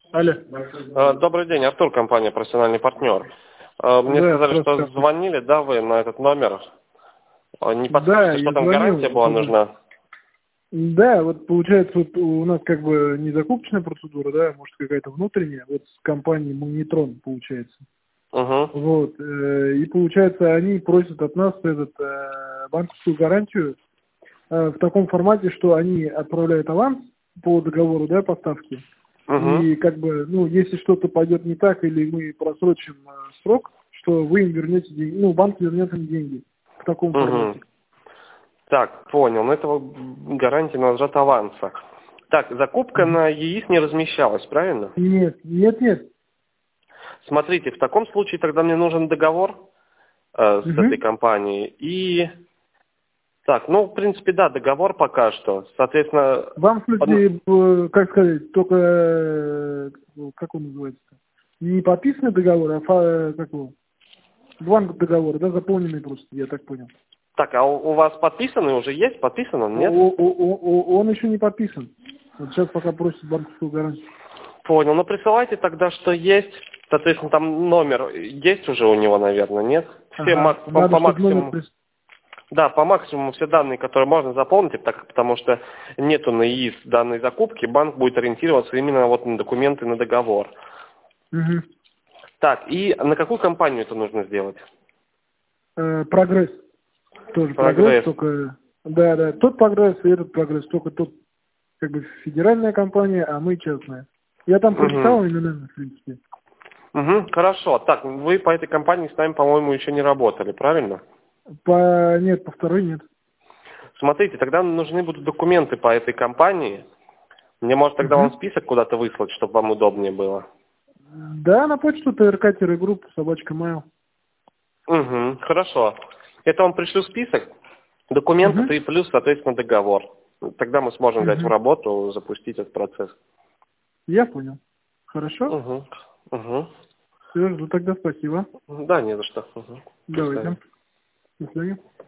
Алло. Добрый день, Артур, компания «Профессиональный партнер». Мне Да, сказали, что просто. звонили, да, вы на этот номер. Не Да, подскажете, что я там звонил. гарантия была нужна? Да, вот получается, вот у нас как бы не закупочная процедура, да, может какая-то внутренняя, вот с компанией Магнитрон получается. Угу. Вот. И получается, они просят от нас банковскую гарантию в таком формате, что они отправляют аванс по договору, да, поставки. Угу. И как бы, ну, если что-то пойдет не так, или мы просрочим срок, что вы им вернете деньги, ну, банк вернет им деньги в таком Угу. формате. Так, понял. Но этого гарантия на возврат аванса. Так, закупка Мгм. на ЕИС не размещалась, правильно? Нет. Смотрите, в таком случае тогда мне нужен договор с этой Мгм. компанией. И, так, ну, в принципе, да, договор пока что. Соответственно, Вам, в смысле, как сказать, только, как он называется, не подписанный договор, а как его, бланк договора, да, заполненный просто, я так понял. так, а у вас подписанный уже есть? Подписан он, нет? Он еще не подписан. Вот сейчас пока просит банковскую гарантию. Понял. Ну, присылайте тогда, что есть. Соответственно, там номер есть уже у него, наверное, нет? Все Ага, надо, по чтобы номер... максимуму. Да, по максимуму все данные, которые можно заполнить, так, потому что нету на ИИС данной закупки, банк будет ориентироваться именно вот на документы, на договор. Угу. Так, и на какую компанию это нужно сделать? Прогресс. Тоже прогресс, Прогресс. только... Да, тот прогресс и этот прогресс, только тот как бы федеральная компания, а мы частная. Я там Угу. прочитал именно, в принципе. Угу, хорошо. Так, вы по этой компании с нами, по-моему, еще не работали, правильно? Нет, по второй нет. Смотрите, тогда нужны будут документы по этой компании. Мне, может, тогда Угу. вам список куда-то выслать, чтобы вам удобнее было? Да, на почту ТРК-групп, собачка mail. Угу, хорошо. Это вам пришлю список документов Угу. и плюс, соответственно, договор. Тогда мы сможем взять в Угу. работу, запустить этот процесс. Я понял. Хорошо? Угу. Угу. Все, тогда спасибо. Да, не за что. Угу. До Давайте. свидания. До свидания.